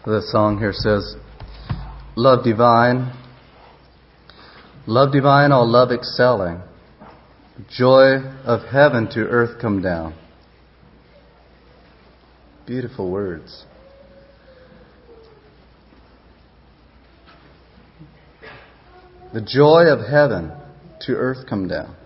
The song here says, love divine, all love excelling, joy of heaven to earth come down. Beautiful words. The joy of heaven to earth come down.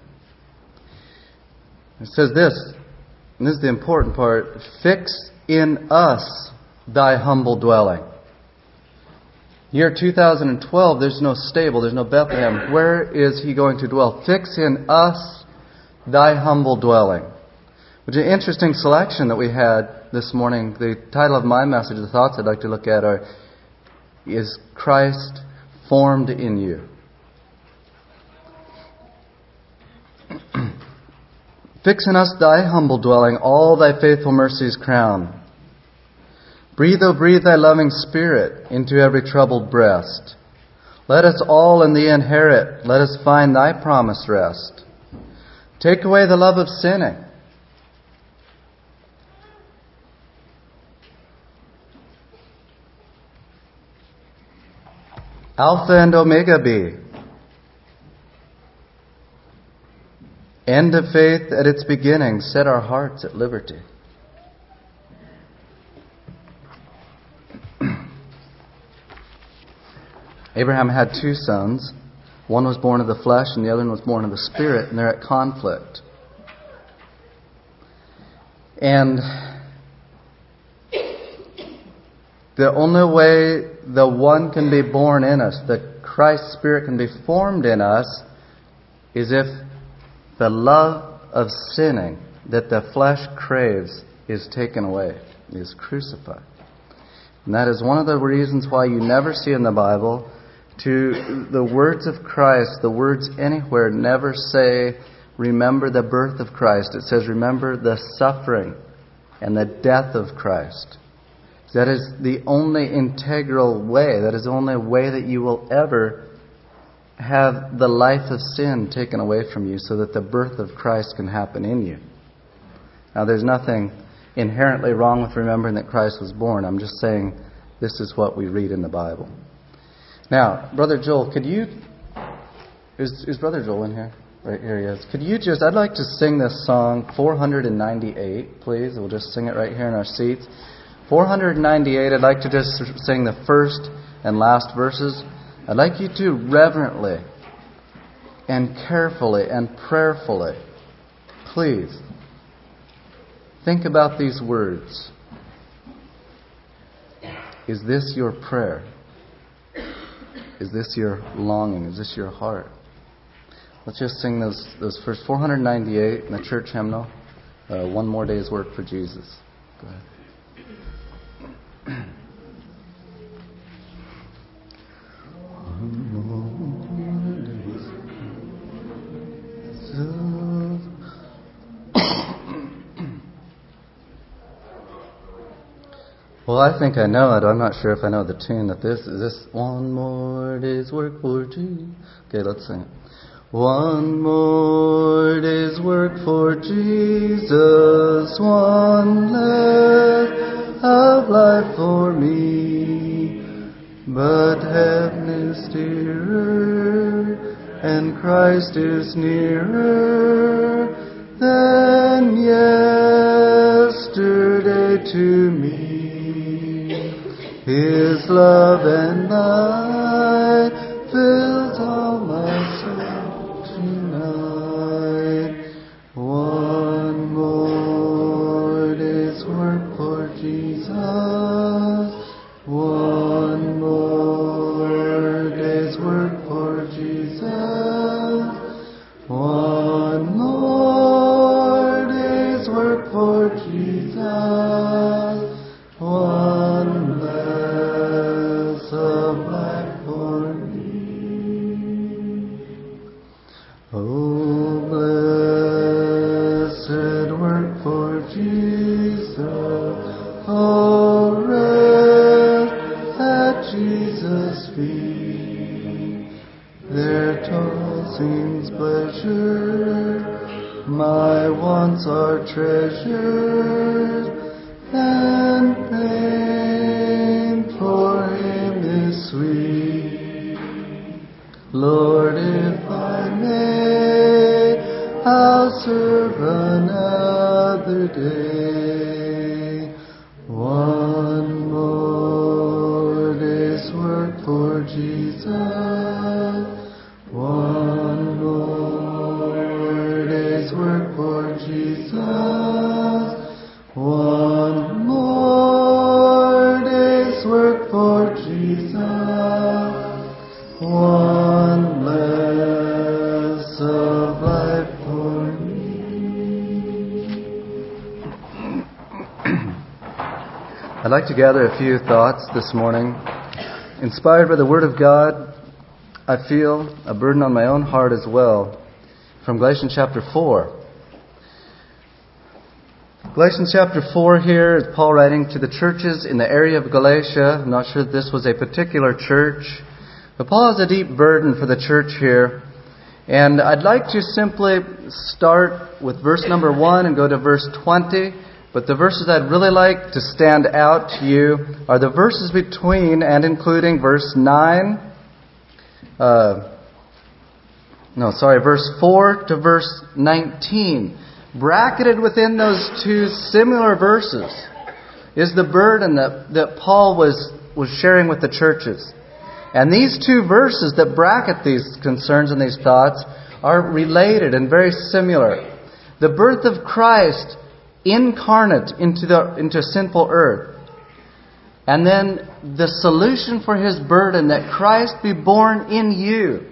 It says this, and this is the important part, fix in us thy humble dwelling. Year 2012, there's no stable, there's no Bethlehem. Where is He going to dwell? Fix in us thy humble dwelling. Which is an interesting selection that we had this morning. The title of my message, the thoughts I'd like to look at are, is Christ formed in you? Fix in us thy humble dwelling, all thy faithful mercies crown. Breathe, O breathe thy loving Spirit into every troubled breast. Let us all in thee inherit, let us find thy promised rest. Take away the love of sinning. Alpha and Omega be. End of faith at its beginning, set our hearts at liberty. Abraham had two sons. One was born of the flesh and the other one was born of the Spirit, and they're at conflict. And the only way the one can be born in us, the Christ Spirit can be formed in us, is if the love of sinning that the flesh craves is taken away, is crucified. And that is one of the reasons why you never see in the Bible, to the words of Christ, the words anywhere never say, remember the birth of Christ. It says, remember the suffering and the death of Christ. That is the only integral way, that is the only way that you will ever have the life of sin taken away from you so that the birth of Christ can happen in you. Now, there's nothing inherently wrong with remembering that Christ was born. I'm just saying this is what we read in the Bible. Now, Brother Joel, could you... Is Brother Joel in here? Right here he is. Could you just... I'd like to sing this song, 498, please. We'll just sing it right here in our seats. 498, I'd like to just sing the first and last verses. I'd like you to reverently and carefully and prayerfully, please, think about these words. Is this your prayer? Is this your longing? Is this your heart? Let's just sing those first 498 in the church hymnal. One more day's work for Jesus. Go ahead. Well, I think I know it. I'm not sure if I know the tune that this is. This one more day's work for Jesus. Okay, let's sing it. One more day's work for Jesus, one less of life for me. But heaven is dearer, and Christ is nearer than yesterday to me. His love and light fills all my soul tonight. One more day's work for Jesus. One more day's work for Jesus. One more day's work for Jesus. One less of life for me. Oh, blessed work for Jesus. Oh, rest at Jesus' feet. Their toil seems pleasure. My wants are treasured. And painful serve another day. One more day's work for Jesus. One more day's work for Jesus. One more day's work for Jesus. One less of life for me. I'd like to gather a few thoughts this morning. Inspired by the Word of God, I feel a burden on my own heart as well. From Galatians chapter 4. Galatians chapter 4 here is Paul writing to the churches in the area of Galatia. I'm not sure that this was a particular church. But Paul has a deep burden for the church here. And I'd like to simply start with verse number 1 and go to verse 20. But the verses I'd really like to stand out to you are the verses between and including verse 9. Verse 4 to verse 19. Bracketed within those two similar verses is the burden that Paul was sharing with the churches. And these two verses that bracket these concerns and these thoughts are related and very similar. The birth of Christ incarnate into sinful earth. And then the solution for his burden, that Christ be born in you.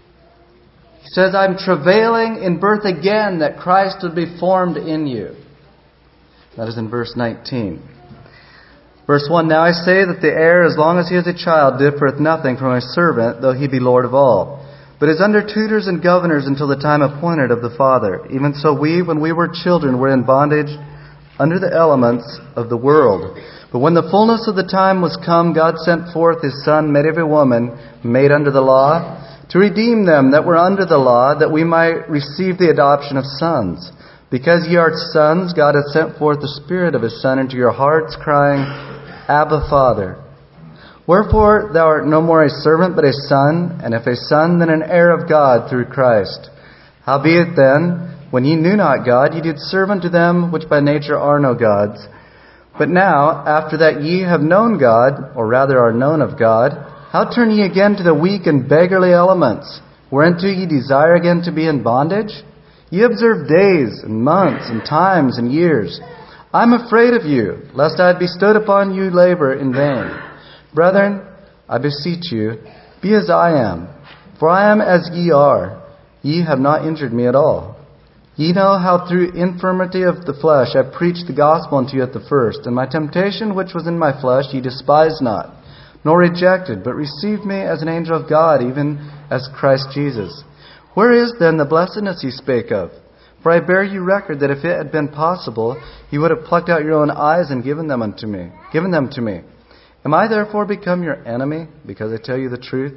He says, I'm travailing in birth again, that Christ would be formed in you. That is in verse 19. Verse 1, Now I say that the heir, as long as he is a child, differeth nothing from a servant, though he be Lord of all, but is under tutors and governors until the time appointed of the Father. Even so we, when we were children, were in bondage under the elements of the world. But when the fullness of the time was come, God sent forth His Son, made of a woman, made under the law, to redeem them that were under the law, that we might receive the adoption of sons. Because ye are sons, God hath sent forth the Spirit of His Son into your hearts, crying, Abba, Father. Wherefore thou art no more a servant, but a son, and if a son, then an heir of God through Christ. Howbeit then, when ye knew not God, ye did serve unto them which by nature are no gods. But now, after that ye have known God, or rather are known of God, how turn ye again to the weak and beggarly elements, whereunto ye desire again to be in bondage? Ye observe days, and months, and times, and years. I am afraid of you, lest I had bestowed upon you labor in vain. Brethren, I beseech you, be as I am, for I am as ye are. Ye have not injured me at all. Ye know how through infirmity of the flesh I preached the gospel unto you at the first, and my temptation which was in my flesh ye despised not, nor rejected, but received me as an angel of God, even as Christ Jesus. Where is then the blessedness ye spake of? For I bear you record that if it had been possible, ye would have plucked out your own eyes and given them to me. Am I therefore become your enemy, because I tell you the truth?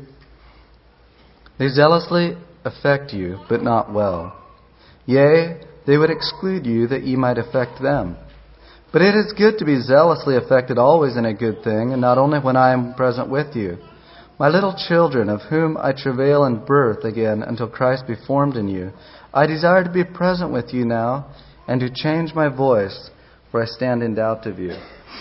They zealously affect you, but not well. Yea, they would exclude you, that ye might affect them. But it is good to be zealously affected always in a good thing, and not only when I am present with you. My little children, of whom I travail in birth again until Christ be formed in you, I desire to be present with you now, and to change my voice, for I stand in doubt of you.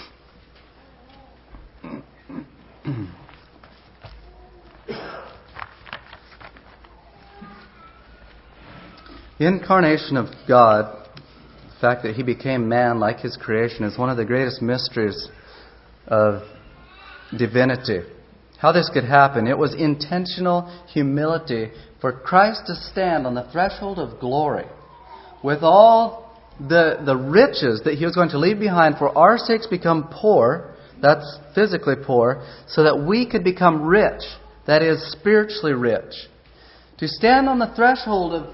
The incarnation of God, the fact that He became man like His creation, is one of the greatest mysteries of divinity. How this could happen, it was intentional humility for Christ to stand on the threshold of glory with all the riches that He was going to leave behind for our sakes become poor, that's physically poor, so that we could become rich, that is spiritually rich. To stand on the threshold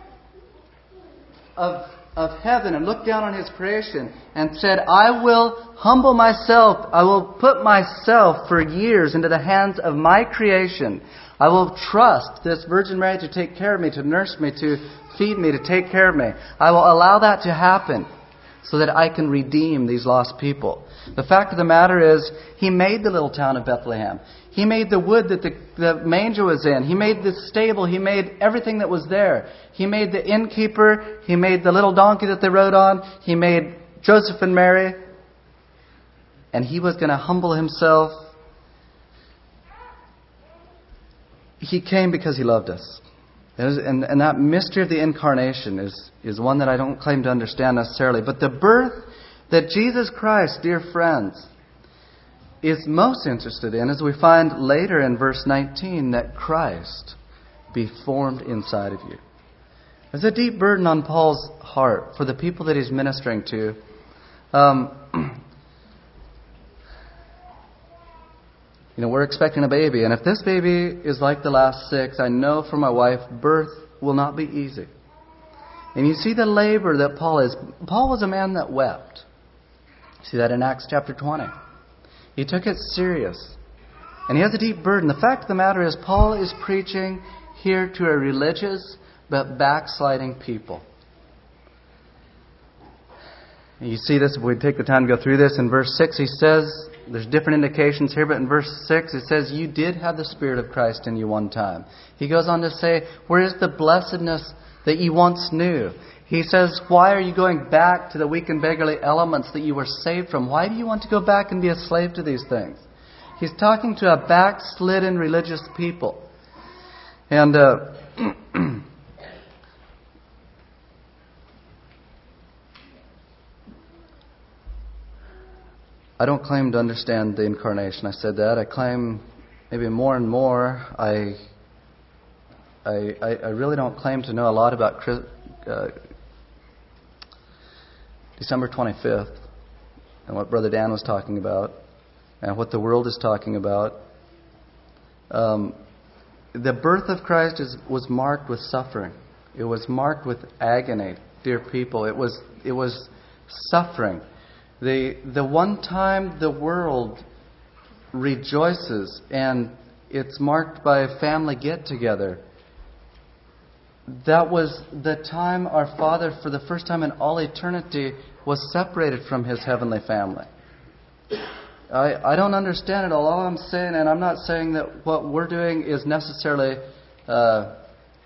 of heaven and look down on His creation and said, I will humble myself, I will put myself for years into the hands of my creation. I will trust this Virgin Mary to take care of me, to nurse me, to feed me, to take care of me. I will allow that to happen so that I can redeem these lost people. The fact of the matter is, He made the little town of Bethlehem. He made the wood that the manger was in. He made the stable. He made everything that was there. He made the innkeeper. He made the little donkey that they rode on. He made Joseph and Mary. And He was going to humble Himself. He came because He loved us. And that mystery of the incarnation is one that I don't claim to understand necessarily. But the birth that Jesus Christ, dear friends, is most interested in, as we find later in verse 19, that Christ be formed inside of you. There's a deep burden on Paul's heart for the people that he's ministering to. We're expecting a baby, and if this baby is like the last 6, I know for my wife, birth will not be easy. And you see the labor that Paul is. Paul was a man that wept. You see that in Acts chapter 20. He took it serious. And he has a deep burden. The fact of the matter is, Paul is preaching here to a religious but backsliding people. And you see this, if we take the time to go through this, in verse 6 he says, there's different indications here, but in verse 6 it says, you did have the Spirit of Christ in you one time. He goes on to say, where is the blessedness that you once knew? He says, why are you going back to the weak and beggarly elements that you were saved from? Why do you want to go back and be a slave to these things? He's talking to a backslidden religious people. And I don't claim to understand the incarnation. I said that. I claim maybe more and more I really don't claim to know a lot about December 25th and what Brother Dan was talking about and what the world is talking about. The birth of Christ was marked with suffering. It was marked with agony, dear people. It was suffering. The one time the world rejoices and it's marked by a family get-together, that was the time our Father, for the first time in all eternity, was separated from His heavenly family. I don't understand it all. All I'm saying, and I'm not saying that what we're doing is necessarily to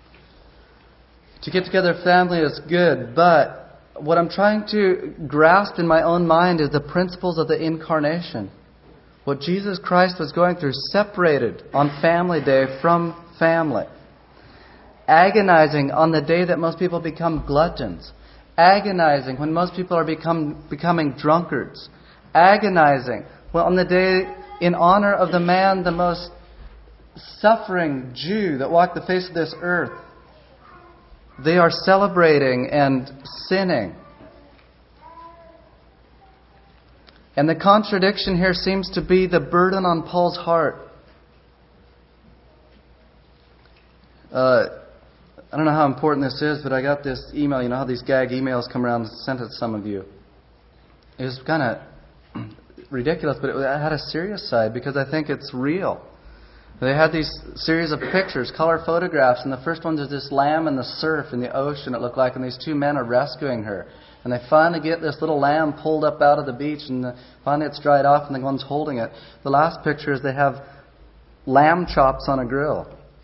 get together family is good, but what I'm trying to grasp in my own mind is the principles of the incarnation. What Jesus Christ was going through, separated on Family Day from family. Agonizing on the day that most people become gluttons. Agonizing when most people are becoming drunkards. Agonizing on the day in honor of the man, the most suffering Jew that walked the face of this earth. They are celebrating and sinning. And the contradiction here seems to be the burden on Paul's heart. I don't know how important this is, but I got this email. You know how these gag emails come around sent it to some of you. It was kind of ridiculous, but it had a serious side because I think it's real. They had these series of pictures, color photographs, and the first one is this lamb in the surf in the ocean, it looked like, and these 2 men are rescuing her. And they finally get this little lamb pulled up out of the beach, and finally it's dried off, and the one's holding it. The last picture is they have lamb chops on a grill.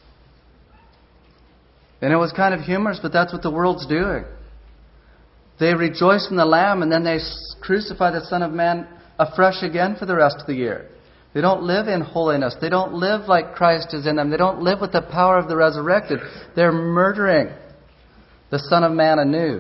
And it was kind of humorous, but that's what the world's doing. They rejoice in the lamb, and then they crucify the Son of Man afresh again for the rest of the year. They don't live in holiness. They don't live like Christ is in them. They don't live with the power of the resurrected. They're murdering the Son of Man anew.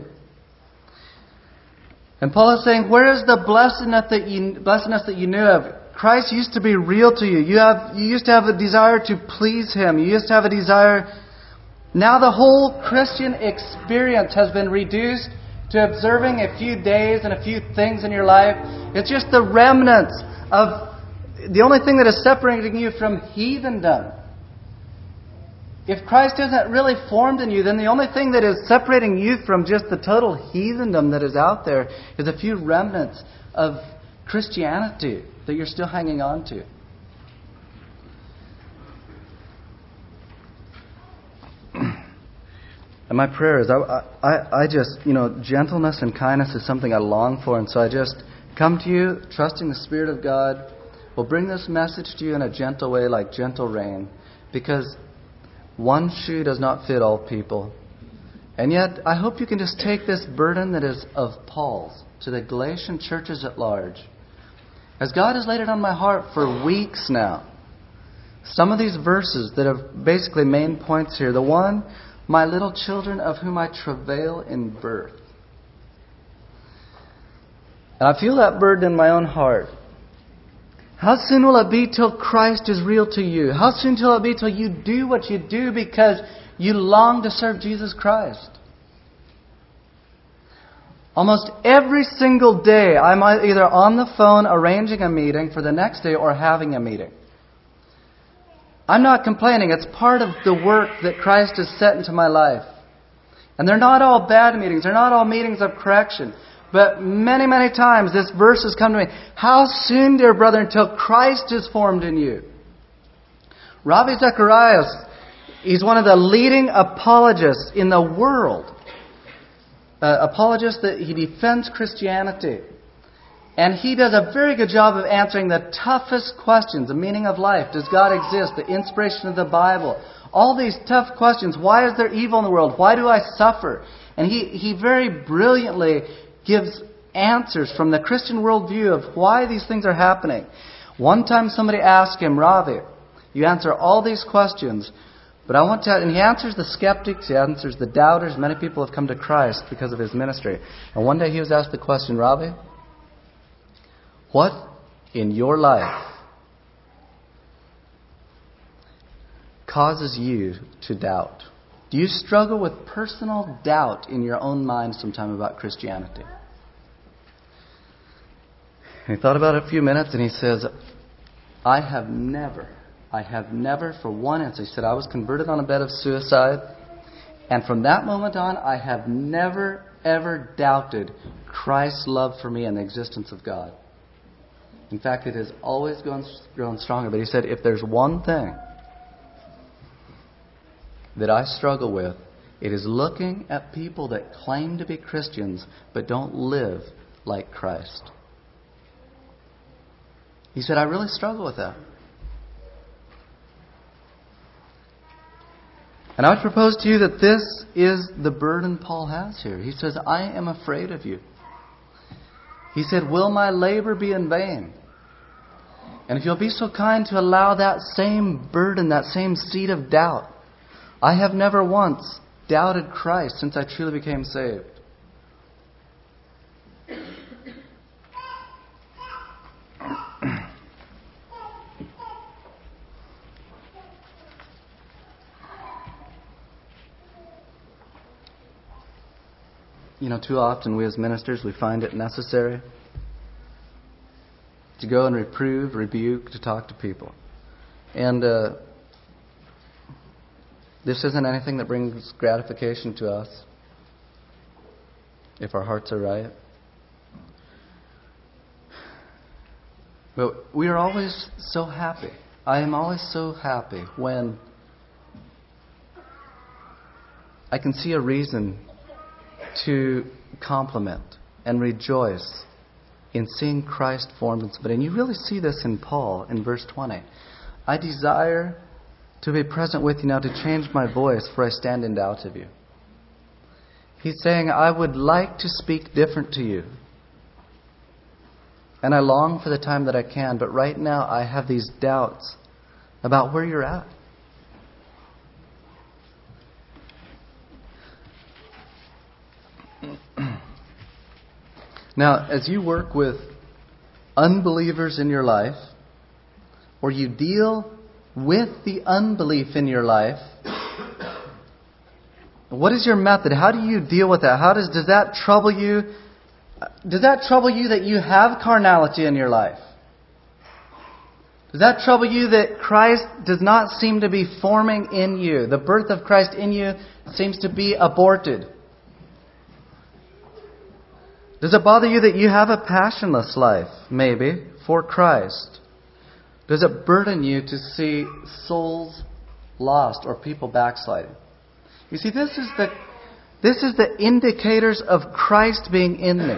And Paul is saying, where is the blessedness that you knew of? Christ used to be real to you. You used to have a desire to please Him. You used to have a desire. Now the whole Christian experience has been reduced to observing a few days and a few things in your life. It's just the remnants of the only thing that is separating you from heathendom. If Christ isn't really formed in you, then the only thing that is separating you from just the total heathendom that is out there is a few remnants of Christianity that you're still hanging on to. And my prayer is, I just, gentleness and kindness is something I long for. And so I just come to you, trusting the Spirit of God will bring this message to you in a gentle way, like gentle rain. Because one shoe does not fit all people. And yet, I hope you can just take this burden that is of Paul's to the Galatian churches at large. As God has laid it on my heart for weeks now. Some of these verses that are basically main points here. The one, my little children of whom I travail in birth. And I feel that burden in my own heart. How soon will it be till Christ is real to you? How soon will it be till you do what you do because you long to serve Jesus Christ? Almost every single day, I'm either on the phone arranging a meeting for the next day or having a meeting. I'm not complaining. It's part of the work that Christ has set into my life. And they're not all bad meetings. They're not all meetings of correction. But many, many times this verse has come to me. How soon, dear brother, until Christ is formed in you? Ravi Zacharias, he's one of the leading apologists in the world. Apologist that he defends Christianity. And he does a very good job of answering the toughest questions. The meaning of life. Does God exist? The inspiration of the Bible. All these tough questions. Why is there evil in the world? Why do I suffer? And he very brilliantly gives answers from the Christian worldview of why these things are happening. One time somebody asked him, Ravi, you answer all these questions, but I want to... And he answers the skeptics, he answers the doubters. Many people have come to Christ because of his ministry. And one day he was asked the question, Ravi, what in your life causes you to doubt? Do you struggle with personal doubt in your own mind sometime about Christianity? And he thought about it a few minutes and he says, I have never for one instant, he said, I was converted on a bed of suicide, and from that moment on, I have never, ever doubted Christ's love for me and the existence of God. In fact, it has always grown stronger. But he said, if there's one thing that I struggle with, it is looking at people that claim to be Christians but don't live like Christ. He said, I really struggle with that. And I would propose to you that this is the burden Paul has here. He says, I am afraid of you. He said, will my labor be in vain? And if you'll be so kind to allow that same burden, that same seed of doubt. I have never once doubted Christ since I truly became saved. Too often we as ministers, we find it necessary to go and reprove, rebuke, to talk to people. And this isn't anything that brings gratification to us if our hearts are right. But we are always so happy. I am always so happy when I can see a reason to compliment and rejoice in seeing Christ formed in somebody. And you really see this in Paul in verse 20. I desire to be present with you now to change my voice, for I stand in doubt of you. He's saying, I would like to speak different to you. And I long for the time that I can, but right now I have these doubts about where you're at. Now, as you work with unbelievers in your life, or you deal with the unbelief in your life, what is your method? How do you deal with that? Does that trouble you? Does that trouble you that you have carnality in your life? Does that trouble you that Christ does not seem to be forming in you? The birth of Christ in you seems to be aborted. Does it bother you that you have a passionless life, maybe, for Christ? Does it burden you to see souls lost or people backsliding? You see, this is This is the indicators of Christ being in me.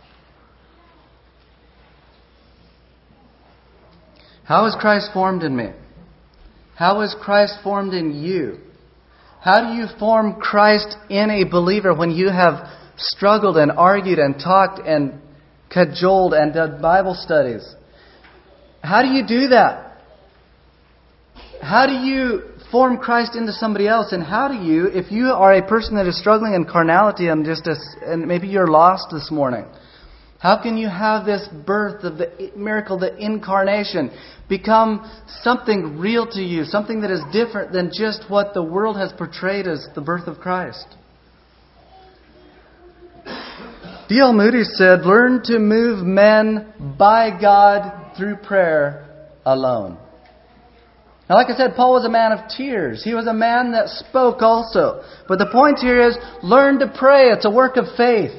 How is Christ formed in me? How is Christ formed in you? How do you form Christ in a believer when you have struggled and argued and talked and cajoled and done Bible studies? How do you do that? How do you form Christ into somebody else? And how do you, if you are a person that is struggling in carnality and and maybe you're lost this morning, how can you have this birth of the miracle, the incarnation, become something real to you, something that is different than just what the world has portrayed as the birth of Christ? D.L. Moody said, "Learn to move men by God through prayer alone." Now, like I said, Paul was a man of tears. He was a man that spoke also. But the point here is, learn to pray. It's a work of faith.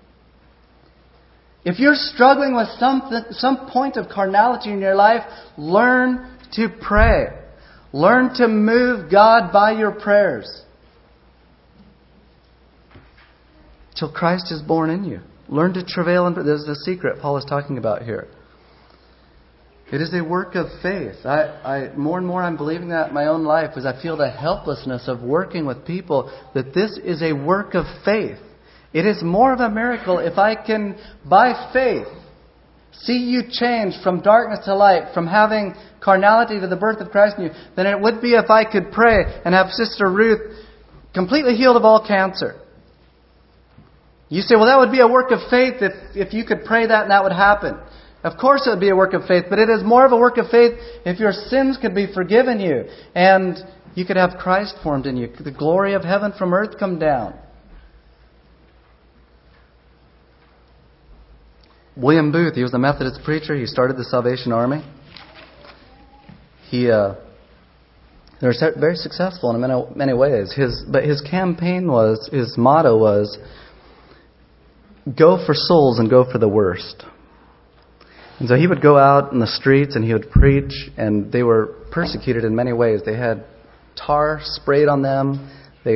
If you're struggling with some point of carnality in your life, learn to pray. Learn to move God by your prayers till Christ is born in you. Learn to travail. And this is the secret Paul is talking about here. It is a work of faith. I more and more I'm believing that in my own life as I feel the helplessness of working with people, that this is a work of faith. It is more of a miracle if I can, by faith, see you change from darkness to light, from having carnality to the birth of Christ in you, than it would be if I could pray and have Sister Ruth completely healed of all cancer. You say, well, that would be a work of faith if you could pray that and that would happen. Of course it would be a work of faith, but it is more of a work of faith if your sins could be forgiven you and you could have Christ formed in you. The glory of heaven from earth come down. William Booth, he was a Methodist preacher. He started the Salvation Army. They were very successful in many ways. His motto was, go for souls and go for the worst. And so he would go out in the streets and he would preach, and they were persecuted in many ways. They had tar sprayed on them.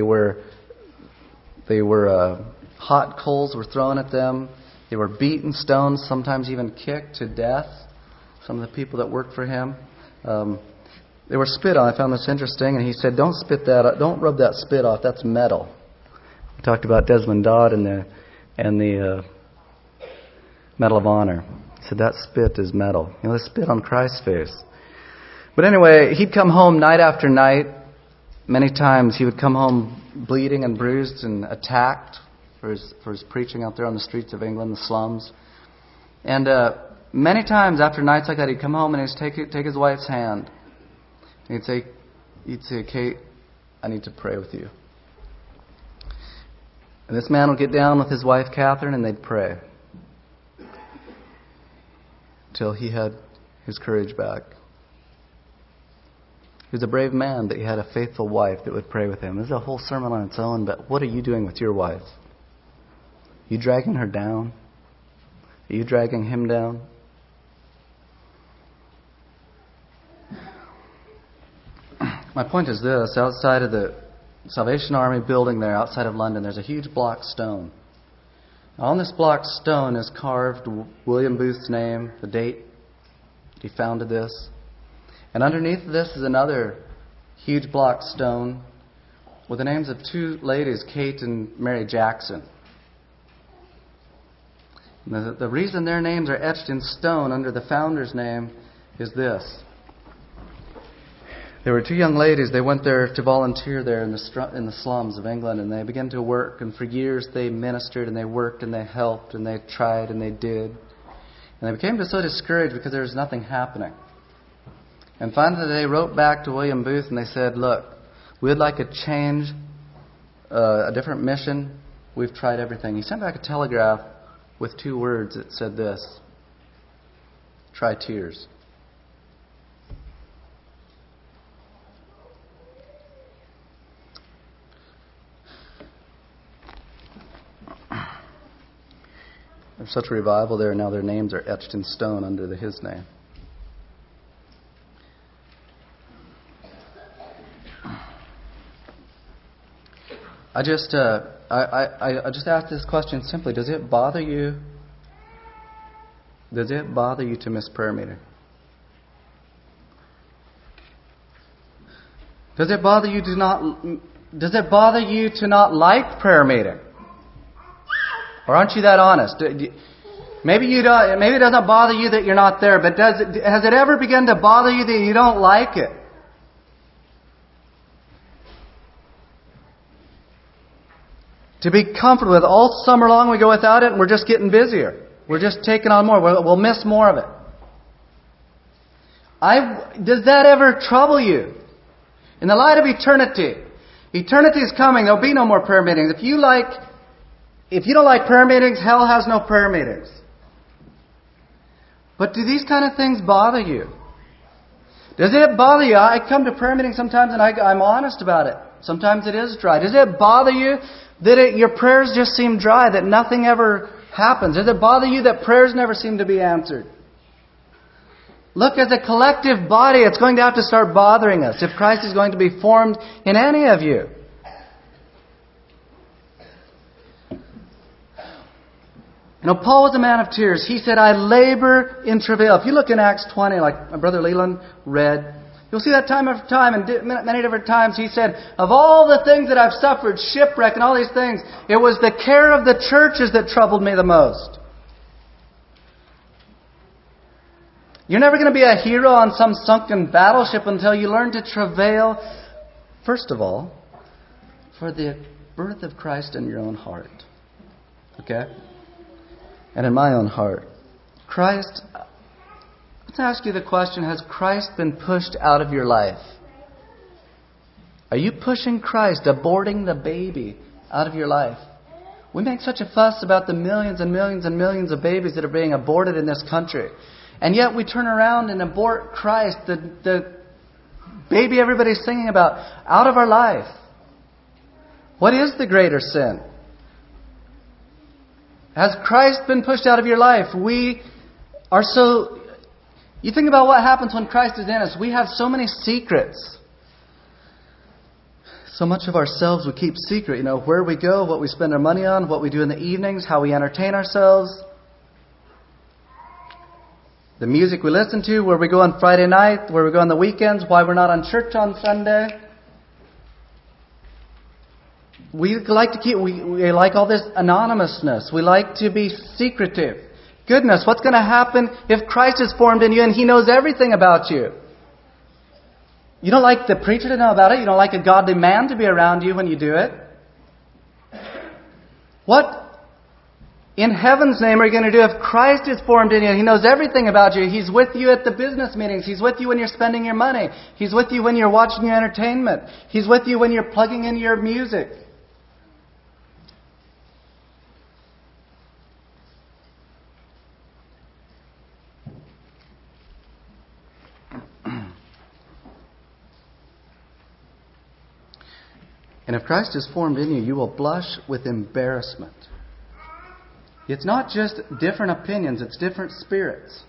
Hot coals were thrown at them. They were beaten, stoned, sometimes even kicked to death. Some of the people that worked for him, they were spit on. I found this interesting, and he said, "Don't rub that spit off. That's metal." We talked about Desmond Dodd and the Medal of Honor. He said that spit is metal. They spit on Christ's face. But anyway, he'd come home night after night. Many times he would come home bleeding and bruised and attacked for his preaching out there on the streets of England, the slums. And many times after nights like that, he'd come home and he'd take his wife's hand. And he'd say, "Kate, I need to pray with you." And this man would get down with his wife, Catherine, and they'd pray till he had his courage back. He was a brave man that he had a faithful wife that would pray with him. This is a whole sermon on its own, but what are you doing with your wife? Are you dragging her down? Are you dragging him down? My point is this. Outside of the Salvation Army building there, outside of London, there's a huge block stone. On this block stone is carved William Booth's name, the date he founded this. And underneath this is another huge block stone with the names of two ladies, Kate and Mary Jackson. And the reason their names are etched in stone under the founder's name is this. There were two young ladies. They went there to volunteer there in the slums of England, and they began to work. And for years they ministered and they worked and they helped and they tried and they did. And they became so discouraged because there was nothing happening. And finally they wrote back to William Booth and they said, "Look, we'd like a change, a different mission. We've tried everything." He sent back a telegraph with two words that said this: "Try tears." There's such a revival there, now their names are etched in stone under his name. I I just ask this question simply. Does it bother you? Does it bother you to miss prayer meeting? Does it bother you to not like prayer meeting? Or aren't you that honest? Maybe you don't. Maybe it doesn't bother you that you're not there, but has it ever begun to bother you that you don't like it? To be comfortable with all summer long we go without it and we're just getting busier. We're just taking on more. We'll miss more of it. Does that ever trouble you? In the light of eternity is coming. There'll be no more prayer meetings. If you don't like prayer meetings, hell has no prayer meetings. But do these kind of things bother you? Does it bother you? I come to prayer meetings sometimes and I'm honest about it. Sometimes it is dry. Does it bother you that your prayers just seem dry, that nothing ever happens? Does it bother you that prayers never seem to be answered? Look, as a collective body, it's going to have to start bothering us if Christ is going to be formed in any of you. Paul was a man of tears. He said, I labor in travail. If you look in Acts 20, like my brother Leland read, you'll see that time after time, and many different times he said, of all the things that I've suffered, shipwreck and all these things, it was the care of the churches that troubled me the most. You're never going to be a hero on some sunken battleship until you learn to travail, first of all, for the birth of Christ in your own heart. Okay? And in my own heart. Christ, let's ask you the question, has Christ been pushed out of your life? Are you pushing Christ, aborting the baby out of your life? We make such a fuss about the millions and millions and millions of babies that are being aborted in this country. And yet we turn around and abort Christ, the baby everybody's singing about, out of our life. What is the greater sin? Has Christ been pushed out of your life? You think about what happens when Christ is in us. We have so many secrets. So much of ourselves we keep secret. Where we go, what we spend our money on, what we do in the evenings, how we entertain ourselves. The music we listen to, where we go on Friday night, where we go on the weekends, why we're not on church on Sunday. We like all this anonymousness. We like to be secretive. Goodness, what's going to happen if Christ is formed in you and He knows everything about you? You don't like the preacher to know about it. You don't like a godly man to be around you when you do it. What in heaven's name are you going to do if Christ is formed in you? He knows everything about you. He's with you at the business meetings. He's with you when you're spending your money. He's with you when you're watching your entertainment. He's with you when you're plugging in your music. And if Christ is formed in you, you will blush with embarrassment. It's not just different opinions, it's different spirits.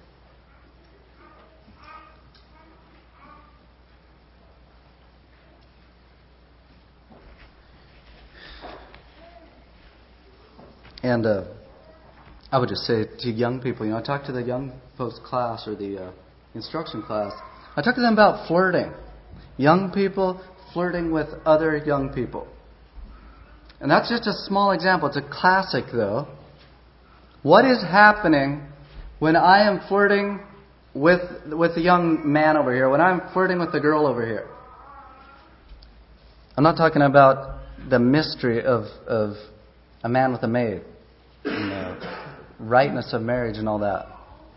And I would just say to young people, I talk to the young folks class or the instruction class. I talk to them about flirting. Young people flirting with other young people. And that's just a small example. It's a classic, though. What is happening when I am flirting with the young man over here, when I'm flirting with the girl over here? I'm not talking about the mystery of a man with a maid, and the rightness of marriage and all that.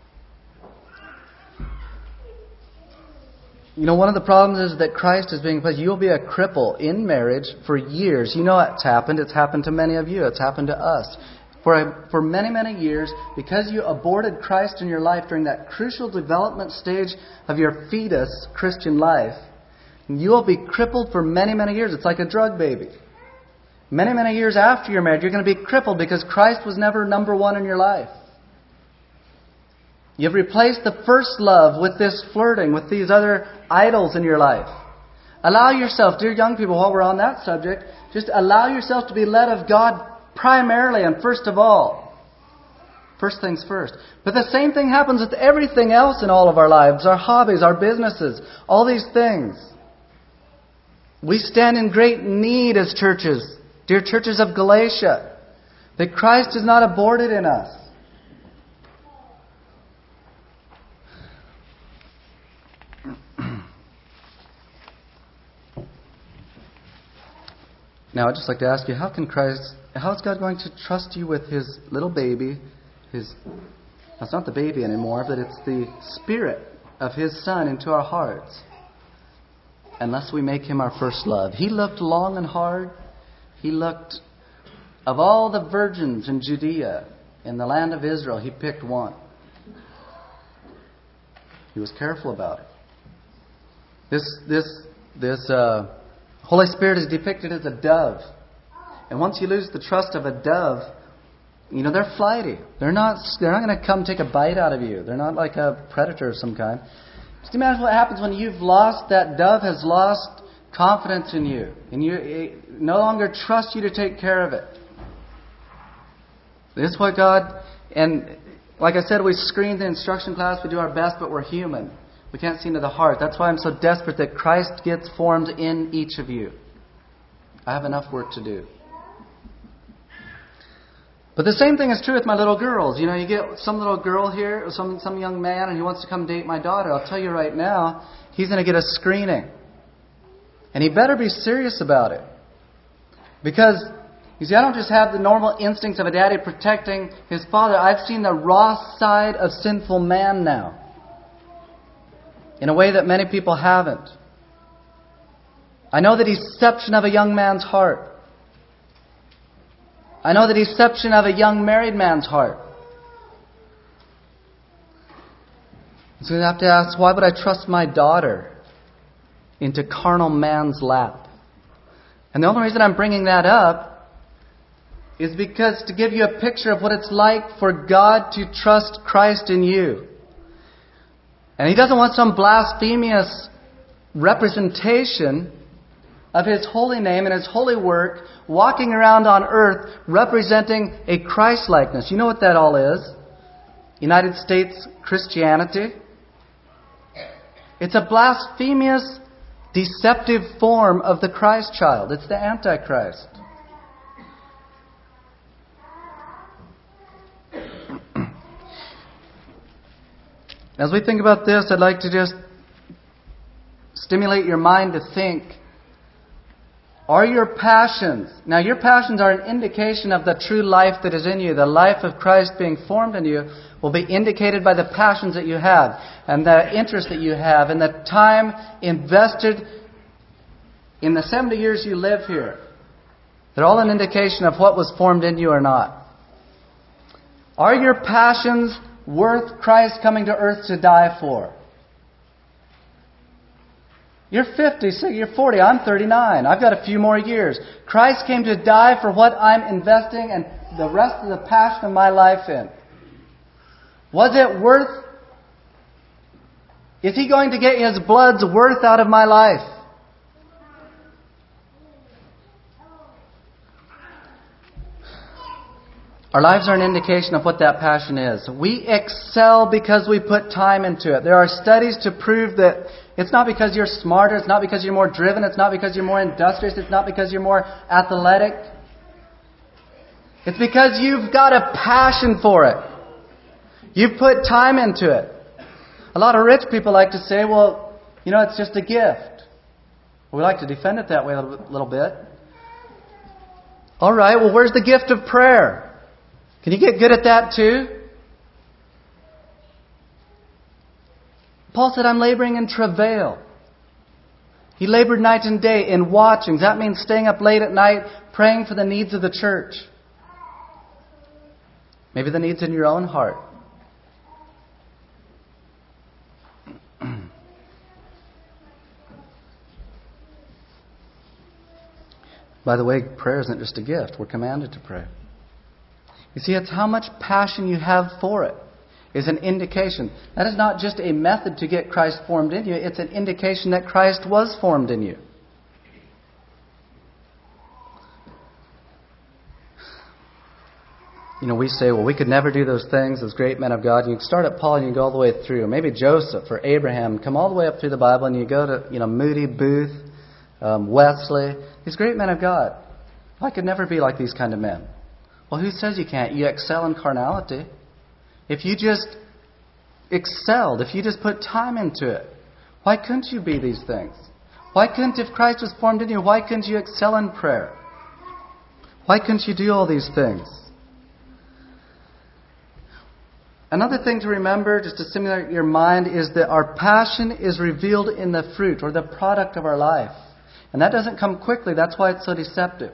One of the problems is that Christ is being placed. You'll be a cripple in marriage for years. It's happened. It's happened to many of you. It's happened to us. For many, many years, because you aborted Christ in your life during that crucial development stage of your fetus Christian life, you will be crippled for many, many years. It's like a drug baby. Many, many years after you're married, you're going to be crippled because Christ was never number one in your life. You've replaced the first love with this flirting, with these other idols in your life. Allow yourself, dear young people, while we're on that subject, just allow yourself to be led of God primarily and first of all. First things first. But the same thing happens with everything else in all of our lives, our hobbies, our businesses, all these things. We stand in great need as churches, dear churches of Galatia, that Christ is not aborted in us. Now, I'd just like to ask you, how is God going to trust you with His little baby? It's not the baby anymore, but it's the Spirit of His Son into our hearts, unless we make Him our first love. He looked long and hard. He looked, of all the virgins in Judea, in the land of Israel, He picked one. He was careful about it. This Holy Spirit is depicted as a dove. And once you lose the trust of a dove, they're flighty. They're not going to come take a bite out of you. They're not like a predator of some kind. Just imagine what happens when that dove has lost confidence in you. And you no longer trusts you to take care of it. This is what God, and like I said, we screen the instruction class, we do our best, but we're human. We can't see into the heart. That's why I'm so desperate that Christ gets formed in each of you. I have enough work to do. But the same thing is true with my little girls. You get some little girl here, or some young man, and he wants to come date my daughter. I'll tell you right now, he's going to get a screening. And he better be serious about it. Because, you see, I don't just have the normal instincts of a daddy protecting his father. I've seen the raw side of sinful man now, in a way that many people haven't. I know the deception of a young man's heart. I know the deception of a young married man's heart. So we have to ask, why would I trust my daughter into carnal man's lap? And the only reason I'm bringing that up is because to give you a picture of what it's like for God to trust Christ in you. And He doesn't want some blasphemous representation of His holy name and His holy work walking around on earth representing a Christ-likeness. You know what that all is? United States Christianity. It's a blasphemous, deceptive form of the Christ child. It's the Antichrist. As we think about this, I'd like to just stimulate your mind to think, are your passions... Now, your passions are an indication of the true life that is in you. The life of Christ being formed in you will be indicated by the passions that you have, and the interest that you have, and the time invested in the 70 years you live here. They're all an indication of what was formed in you or not. Are your passions worth Christ coming to earth to die for? You're 50, you're 40, I'm 39. I've got a few more years. Christ came to die for what I'm investing and the rest of the passion of my life in. Was it worth? Is He going to get His blood's worth out of my life? Our lives are an indication of what that passion is. We excel because we put time into it. There are studies to prove that it's not because you're smarter, it's not because you're more driven, it's not because you're more industrious, it's not because you're more athletic. It's because you've got a passion for it. You've put time into it. A lot of rich people like to say, well, it's just a gift. We like to defend it that way a little bit. All right, well, where's the gift of prayer? Can you get good at that too? Paul said, I'm laboring in travail. He labored night and day in watchings. That means staying up late at night praying for the needs of the church. Maybe the needs in your own heart. By the way, prayer isn't just a gift. We're commanded to pray. You see, it's how much passion you have for it is an indication. That is not just a method to get Christ formed in you. It's an indication that Christ was formed in you. We say, well, we could never do those things as great men of God. And you start at Paul and you go all the way through. Maybe Joseph or Abraham. Come all the way up through the Bible and you go to, Moody, Booth, Wesley. These great men of God. I could never be like these kind of men. Well, who says you can't? You excel in carnality. If you just excelled, if you just put time into it, why couldn't you be these things? Why couldn't, if Christ was formed in you, why couldn't you excel in prayer? Why couldn't you do all these things? Another thing to remember, just to stimulate your mind, is that our passion is revealed in the fruit or the product of our life. And that doesn't come quickly. That's why it's so deceptive.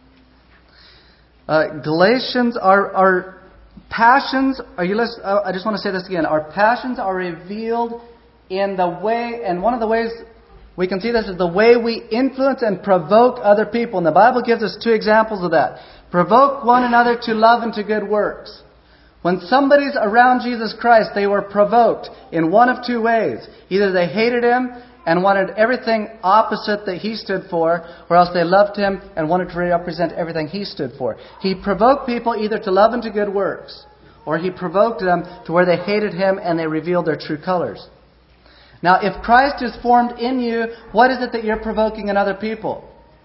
Galatians, our passions, are you listening? I just want to say this again. Our passions are revealed in the way, and one of the ways we can see this is the way we influence and provoke other people. And the Bible gives us 2 examples of that. Provoke one another to love and to good works. When somebody's around Jesus Christ, they were provoked in one of 2 ways. Either they hated Him and wanted everything opposite that He stood for, or else they loved Him and wanted to represent everything He stood for. He provoked people either to love and to good works, or He provoked them to where they hated Him and they revealed their true colors. Now, if Christ is formed in you, what is it that you're provoking in other people?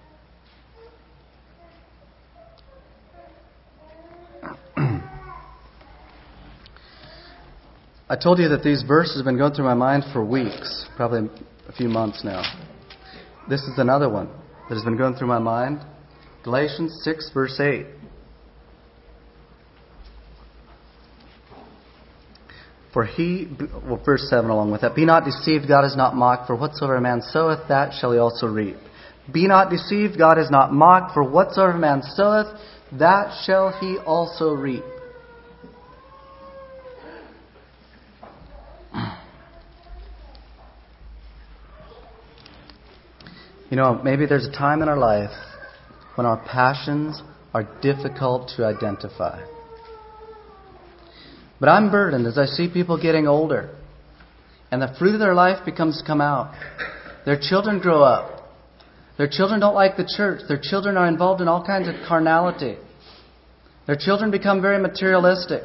I told you that these verses have been going through my mind for weeks, probably a few months now. This is another one that has been going through my mind. Galatians 6, verse 8. Verse 7 along with that. Be not deceived, God is not mocked, for whatsoever a man soweth, that shall he also reap. Be not deceived, God is not mocked, for whatsoever a man soweth, that shall he also reap. Maybe there's a time in our life when our passions are difficult to identify. But I'm burdened as I see people getting older, and the fruit of their life begins to come out. Their children grow up. Their children don't like the church. Their children are involved in all kinds of carnality. Their children become very materialistic.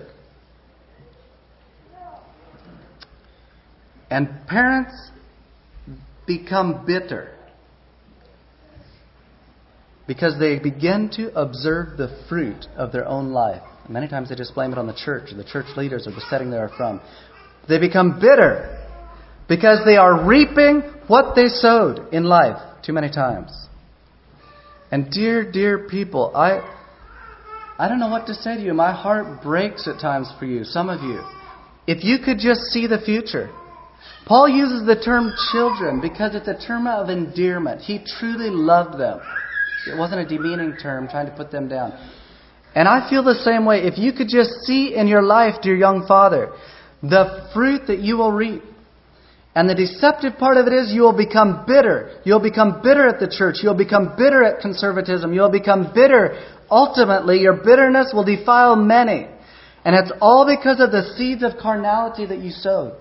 And parents become bitter because they begin to observe the fruit of their own life. And many times they just blame it on the church or the church leaders or the setting they are from. They become bitter because they are reaping what they sowed in life too many times. And dear people, I don't know what to say to you. My heart breaks at times for you, some of you. If you could just see the future. Paul uses the term children because it's a term of endearment. He truly loved them. It wasn't a demeaning term trying to put them down. And I feel the same way. If you could just see in your life, dear young father, the fruit that you will reap. And the deceptive part of it is you will become bitter. You'll become bitter at the church. You'll become bitter at conservatism. You'll become bitter. Ultimately, your bitterness will defile many. And it's all because of the seeds of carnality that you sowed.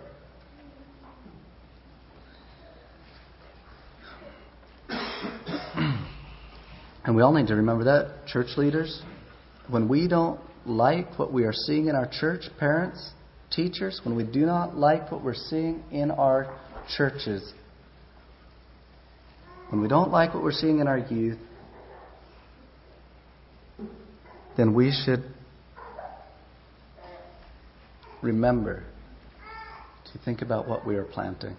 And we all need to remember that, church leaders. When we don't like what we are seeing in our church, parents, teachers, when we do not like what we're seeing in our churches, when we don't like what we're seeing in our youth, then we should remember to think about what we are planting.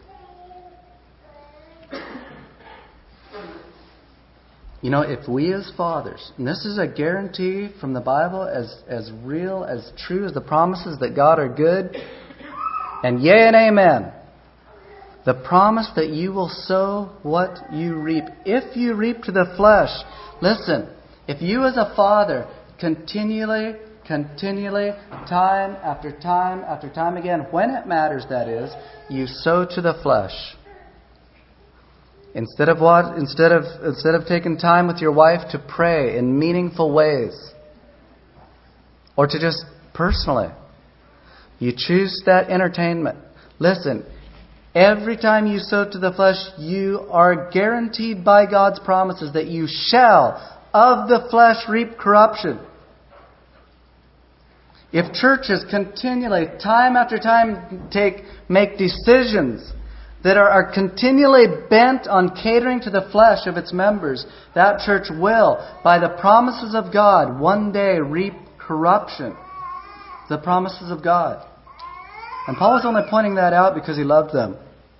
If we as fathers, and this is a guarantee from the Bible as real, as true as the promises that God are good, and yea and amen, the promise that you will sow what you reap. If you reap to the flesh, listen, if you as a father continually, time after time again, when it matters that is, you sow to the flesh. Instead of taking time with your wife to pray in meaningful ways, or to just personally, you choose that entertainment. Listen, every time you sow to the flesh, you are guaranteed by God's promises that you shall of the flesh reap corruption. If churches continually, time after time, make decisions that are continually bent on catering to the flesh of its members, that church will, by the promises of God, one day reap corruption. The promises of God. And Paul was only pointing that out because he loved them.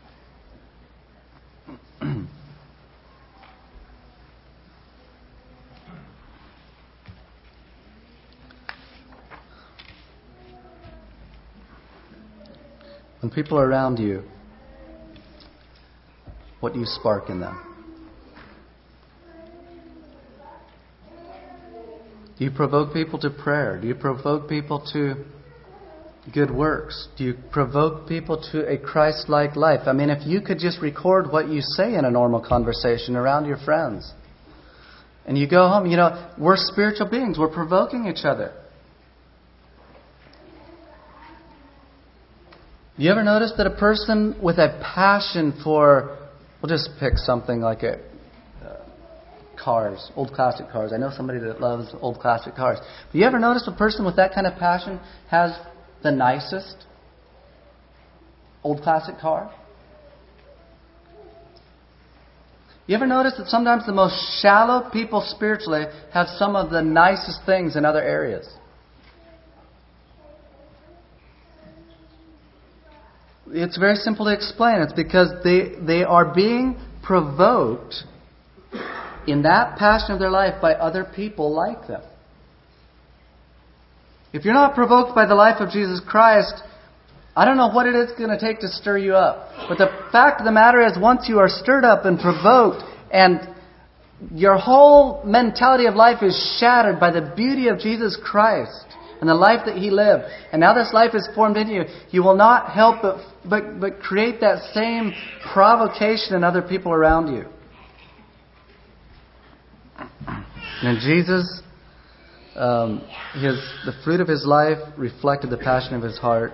When people are around you, what do you spark in them? Do you provoke people to prayer? Do you provoke people to good works? Do you provoke people to a Christ-like life? I mean, if you could just record what you say in a normal conversation around your friends, and you go home, we're spiritual beings. We're provoking each other. You ever notice that a person with a passion for, we'll just pick something like cars, old classic cars. I know somebody that loves old classic cars. But you ever notice a person with that kind of passion has the nicest old classic car? You ever notice that sometimes the most shallow people spiritually have some of the nicest things in other areas? It's very simple to explain. It's because they are being provoked in that passion of their life by other people like them. If you're not provoked by the life of Jesus Christ, I don't know what it is going to take to stir you up. But the fact of the matter is, once you are stirred up and provoked, and your whole mentality of life is shattered by the beauty of Jesus Christ and the life that He lived, and now this life is formed in you, you will not help but create that same provocation in other people around you. And Jesus, the fruit of His life reflected the passion of His heart.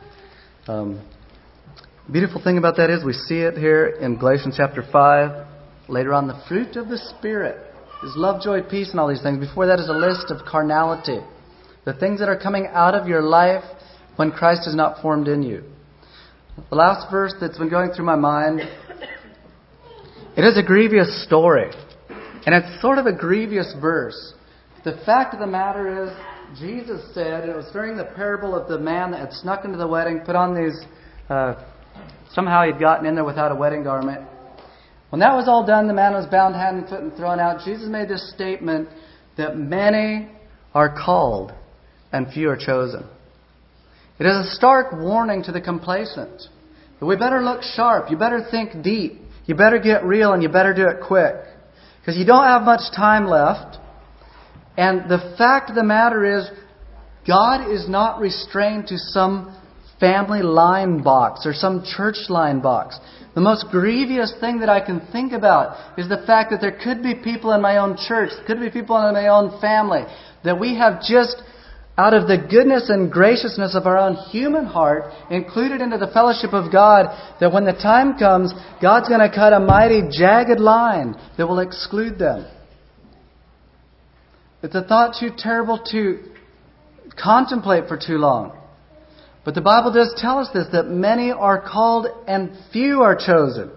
Beautiful thing about that is we see it here in Galatians chapter 5. Later on, the fruit of the Spirit is love, joy, peace, and all these things. Before that is a list of carnality. The things that are coming out of your life when Christ is not formed in you. The last verse that's been going through my mind, it is a grievous story. And it's sort of a grievous verse. The fact of the matter is, Jesus said, and it was during the parable of the man that had snuck into the wedding, put on these, somehow he'd gotten in there without a wedding garment. When that was all done, the man was bound hand and foot and thrown out. Jesus made this statement that many are called and few are chosen. It is a stark warning to the complacent that we better look sharp, you better think deep, you better get real, and you better do it quick. Because you don't have much time left. And the fact of the matter is, God is not restrained to some family line box or some church line box. The most grievous thing that I can think about is the fact that there could be people in my own church, could be people in my own family, that we have just, out of the goodness and graciousness of our own human heart, included into the fellowship of God, that when the time comes, God's going to cut a mighty jagged line that will exclude them. It's a thought too terrible to contemplate for too long. But the Bible does tell us this, that many are called and few are chosen.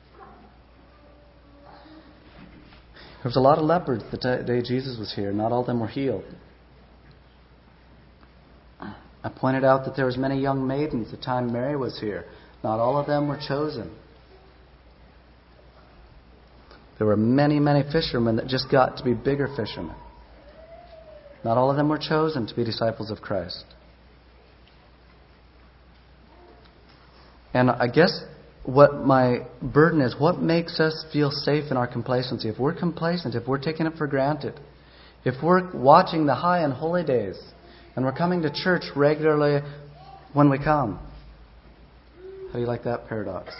There was a lot of lepers the day Jesus was here. Not all of them were healed. I pointed out that there was many young maidens the time Mary was here. Not all of them were chosen. There were many, many fishermen that just got to be bigger fishermen. Not all of them were chosen to be disciples of Christ. And I guess what my burden is, what makes us feel safe in our complacency? If we're complacent, if we're taking it for granted, if we're watching the high and holy days, and we're coming to church regularly when we come. How do you like that paradox?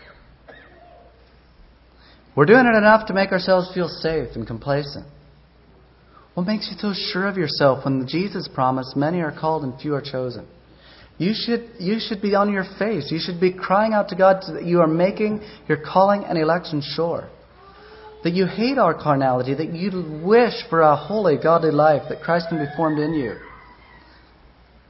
We're doing it enough to make ourselves feel safe and complacent. What makes you so sure of yourself when Jesus promised, many are called and few are chosen? You should be on your face. You should be crying out to God that you are making your calling and election sure. That you hate our carnality, that you wish for a holy, godly life, that Christ can be formed in you.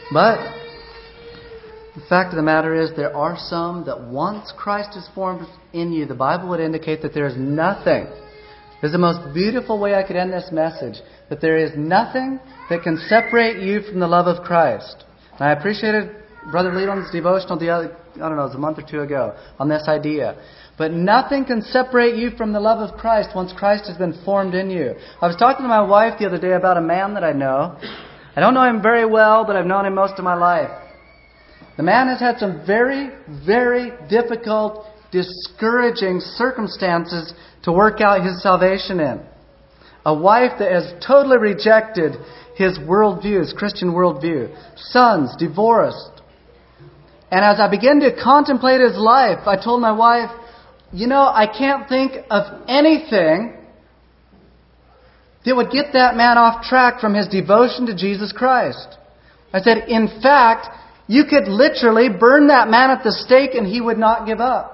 But the fact of the matter is, there are some that once Christ is formed in you, the Bible would indicate that there is nothing. This is the most beautiful way I could end this message. That there is nothing that can separate you from the love of Christ. And I appreciated Brother Leland's devotional it was a month or two ago, on this idea. But nothing can separate you from the love of Christ once Christ has been formed in you. I was talking to my wife the other day about a man that I know. I don't know him very well, but I've known him most of my life. The man has had some very, very difficult, discouraging circumstances to work out his salvation in. A wife that has totally rejected his worldview, his Christian worldview. Sons, divorced. And as I began to contemplate his life, I told my wife, I can't think of anything that would get that man off track from his devotion to Jesus Christ. I said, in fact, you could literally burn that man at the stake and he would not give up.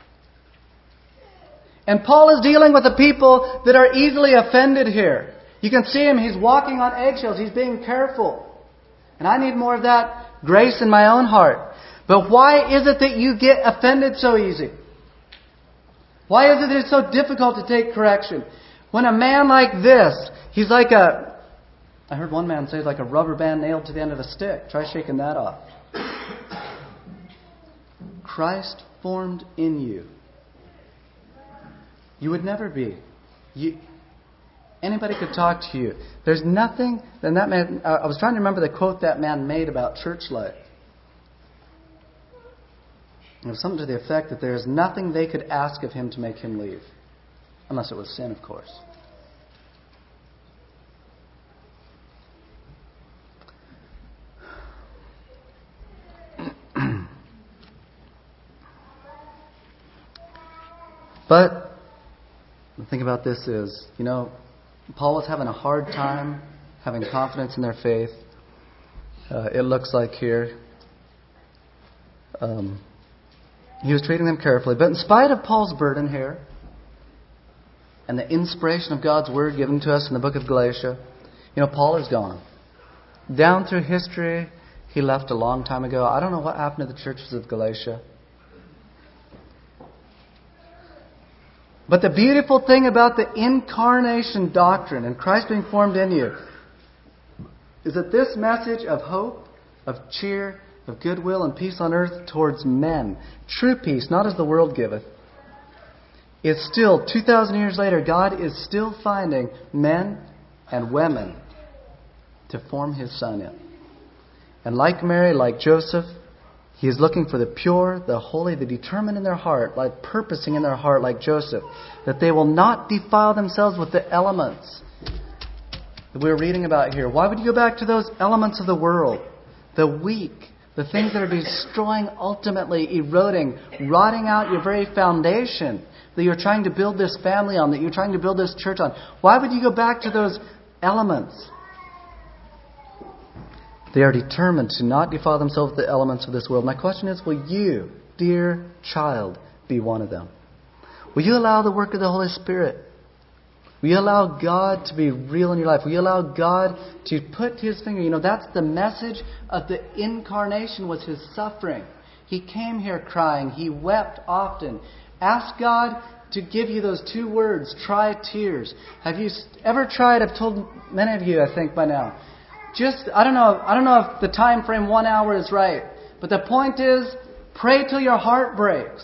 And Paul is dealing with the people that are easily offended here. You can see him, he's walking on eggshells, he's being careful. And I need more of that grace in my own heart. But why is it that you get offended so easy? Why is it that it's so difficult to take correction? When a man like this, he's like I heard one man say he's like a rubber band nailed to the end of a stick. Try shaking that off. Christ formed in you. You would never be. Anybody could talk to you. There's nothing. Then that man. I was trying to remember the quote that man made about church life. It was something to the effect that there is nothing they could ask of him to make him leave, unless it was sin, of course. But the thing about this is, Paul was having a hard time having confidence in their faith. It looks like here. He was treating them carefully. But in spite of Paul's burden here, and the inspiration of God's Word given to us in the book of Galatia, Paul is gone. Down through history, he left a long time ago. I don't know what happened to the churches of Galatia. But the beautiful thing about the incarnation doctrine and Christ being formed in you is that this message of hope, of cheer, of goodwill and peace on earth towards men, true peace, not as the world giveth, is still, 2,000 years later, God is still finding men and women to form His Son in. And like Mary, like Joseph, He is looking for the pure, the holy, the determined in their heart, like purposing in their heart like Joseph, that they will not defile themselves with the elements that we're reading about here. Why would you go back to those elements of the world? The weak, the things that are destroying, ultimately eroding, rotting out your very foundation that you're trying to build this family on, that you're trying to build this church on. Why would you go back to those elements? They are determined to not defile themselves with the elements of this world. My question is, will you, dear child, be one of them? Will you allow the work of the Holy Spirit? Will you allow God to be real in your life? Will you allow God to put His finger? That's the message of the incarnation, was His suffering. He came here crying. He wept often. Ask God to give you those two words, try tears. Have you ever tried? I've told many of you, I think, by now. I don't know if the time frame 1 hour is right. But the point is, pray till your heart breaks.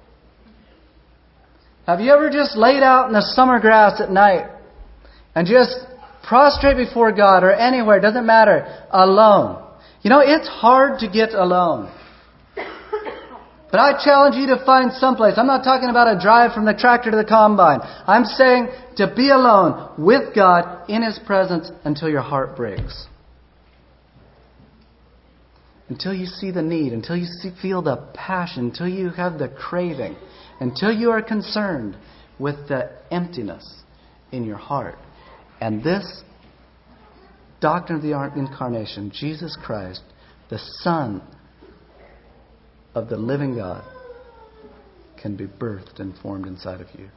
Have you ever just laid out in the summer grass at night and just prostrate before God, or anywhere, doesn't matter, alone? It's hard to get alone. But I challenge you to find someplace. I'm not talking about a drive from the tractor to the combine. I'm saying to be alone with God in His presence until your heart breaks. Until you see the need, until you feel the passion, until you have the craving, until you are concerned with the emptiness in your heart. And this doctrine of the incarnation, Jesus Christ, the Son of the living God, can be birthed and formed inside of you.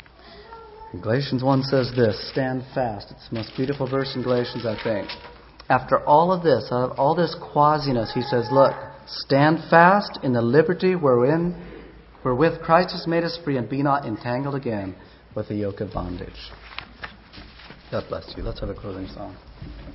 And Galatians 1 says this, stand fast. It's the most beautiful verse in Galatians, I think. after all of this, out of all this quasiness, he says, look, stand fast in the liberty wherewith Christ has made us free, and be not entangled again with the yoke of bondage. God bless you. Let's have a closing song.